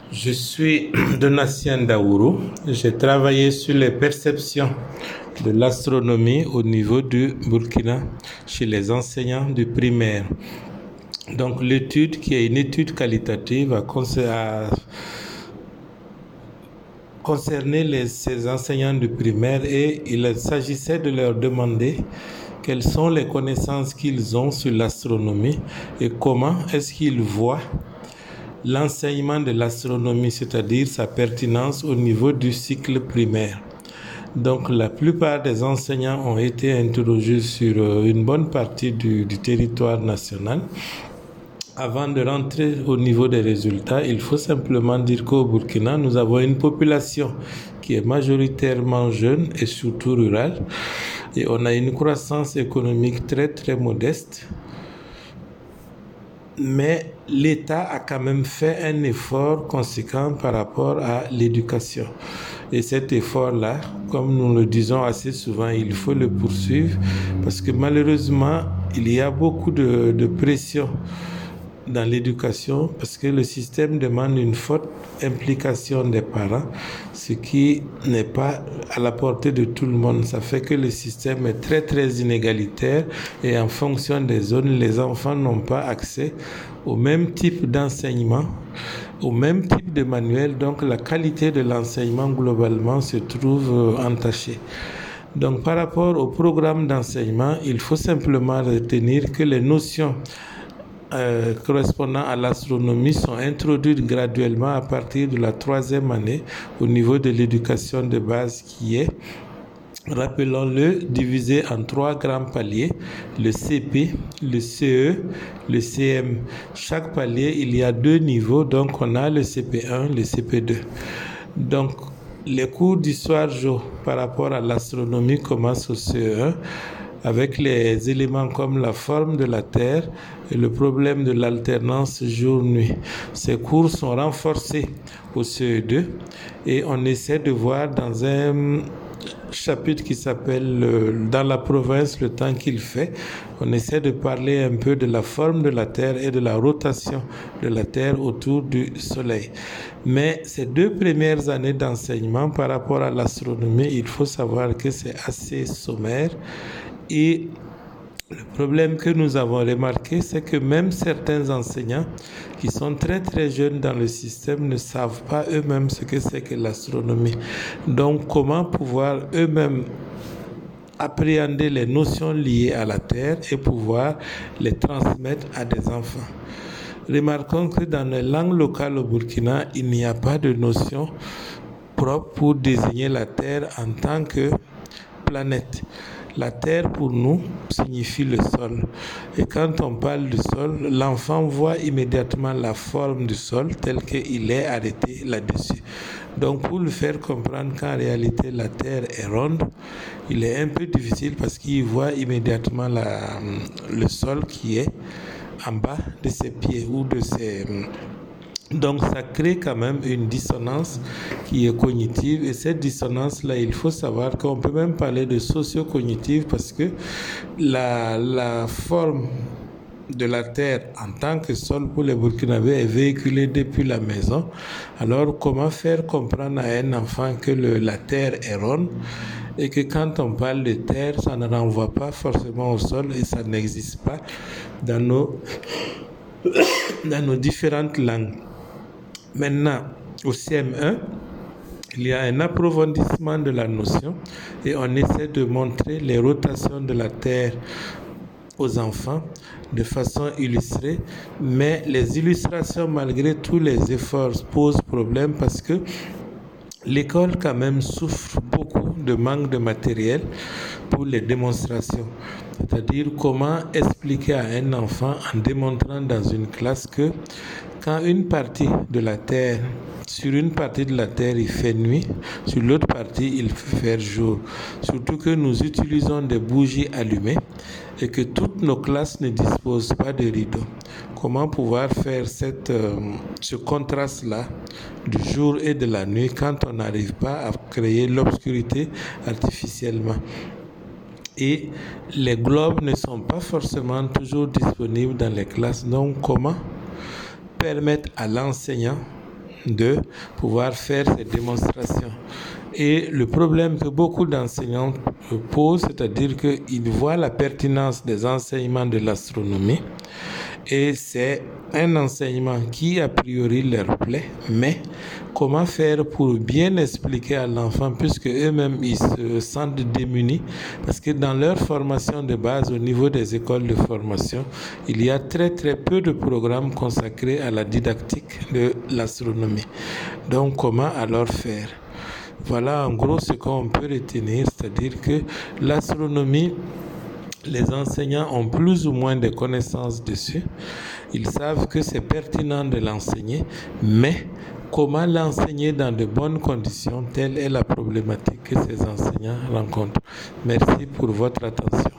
Je suis Donatien Daourou. J'ai travaillé sur les perceptions de l'astronomie au niveau du Burkina chez les enseignants du primaire. Donc l'étude, qui est une étude qualitative, a concerné ces enseignants du primaire et il s'agissait de leur demander quelles sont les connaissances qu'ils ont sur l'astronomie et comment est-ce qu'ils voient l'enseignement de l'astronomie, c'est-à-dire sa pertinence au niveau du cycle primaire. Donc la plupart des enseignants ont été interrogés sur une bonne partie du territoire national. Avant de rentrer au niveau des résultats, il faut simplement dire qu'au Burkina, nous avons une population qui est majoritairement jeune et surtout rurale. Et on a une croissance économique très très modeste. Mais l'État a quand même fait un effort conséquent par rapport à l'éducation. Et cet effort-là, comme nous le disons assez souvent, il faut le poursuivre parce que malheureusement, il y a beaucoup de pression dans l'éducation parce que le système demande une forte implication des parents, ce qui n'est pas à la portée de tout le monde. Ça fait que le système est très très inégalitaire et en fonction des zones, les enfants n'ont pas accès au même type d'enseignement, au même type de manuel, donc la qualité de l'enseignement globalement se trouve entachée. Donc par rapport au programme d'enseignement, il faut simplement retenir que les notions correspondant à l'astronomie sont introduites graduellement à partir de la 3e année au niveau de l'éducation de base qui est, rappelons-le, divisé en 3 grands paliers, le CP, le CE, le CM. Chaque palier, il y a 2 niveaux, donc on a le CP1, le CP2. Donc, les cours d'histoire géo par rapport à l'astronomie commencent au CE1 avec les éléments comme la forme de la Terre et le problème de l'alternance jour-nuit. Ces cours sont renforcés au CE2 et on essaie de voir dans un chapitre qui s'appelle Dans la province, le temps qu'il fait, on essaie de parler un peu de la forme de la Terre et de la rotation de la Terre autour du Soleil. Mais ces 2 premières années d'enseignement par rapport à l'astronomie, il faut savoir que c'est assez sommaire. Et le problème que nous avons remarqué, c'est que même certains enseignants qui sont très très jeunes dans le système ne savent pas eux-mêmes ce que c'est que l'astronomie. Donc comment pouvoir eux-mêmes appréhender les notions liées à la Terre et pouvoir les transmettre à des enfants. Remarquons que dans les langues locales au Burkina, il n'y a pas de notion propre pour désigner la Terre en tant que planète. La Terre, pour nous, signifie le sol. Et quand on parle du sol, l'enfant voit immédiatement la forme du sol tel qu'il est arrêté là-dessus. Donc, pour lui faire comprendre qu'en réalité, la Terre est ronde, il est un peu difficile parce qu'il voit immédiatement le sol qui est en bas de ses pieds ou de ses... Donc ça crée quand même une dissonance qui est cognitive et cette dissonance-là, il faut savoir qu'on peut même parler de socio-cognitive parce que la forme de la Terre en tant que sol pour les Burkinabés est véhiculée depuis la maison. Alors comment faire comprendre à un enfant que la Terre est ronde et que quand on parle de Terre, ça ne renvoie pas forcément au sol et ça n'existe pas dans nos différentes langues. Maintenant, au CM1, il y a un approfondissement de la notion et on essaie de montrer les rotations de la Terre aux enfants de façon illustrée, mais les illustrations, malgré tous les efforts, posent problème parce que l'école quand même souffre beaucoup de manque de matériel pour les démonstrations. C'est-à-dire comment expliquer à un enfant en démontrant dans une classe que quand une partie de la Terre, sur une partie de la Terre il fait nuit, sur l'autre partie il fait jour. Surtout que nous utilisons des bougies allumées et que toutes nos classes ne disposent pas de rideaux. Comment pouvoir faire ce contraste-là du jour et de la nuit quand on n'arrive pas à créer l'obscurité artificiellement? Et les globes ne sont pas forcément toujours disponibles dans les classes. Donc comment permettre à l'enseignant de pouvoir faire ces démonstrations. Et le problème que beaucoup d'enseignants posent, c'est-à-dire qu'ils voient la pertinence des enseignements de l'astronomie, et c'est un enseignement qui a priori leur plaît, mais comment faire pour bien expliquer à l'enfant, puisque eux-mêmes ils se sentent démunis, parce que dans leur formation de base au niveau des écoles de formation, il y a très peu de programmes consacrés à la didactique de l'astronomie. Donc comment alors faire? Voilà en gros ce qu'on peut retenir, c'est-à-dire que l'astronomie, les enseignants ont plus ou moins de connaissances dessus. Ils savent que c'est pertinent de l'enseigner, mais comment l'enseigner dans de bonnes conditions, telle est la problématique que ces enseignants rencontrent. Merci pour votre attention.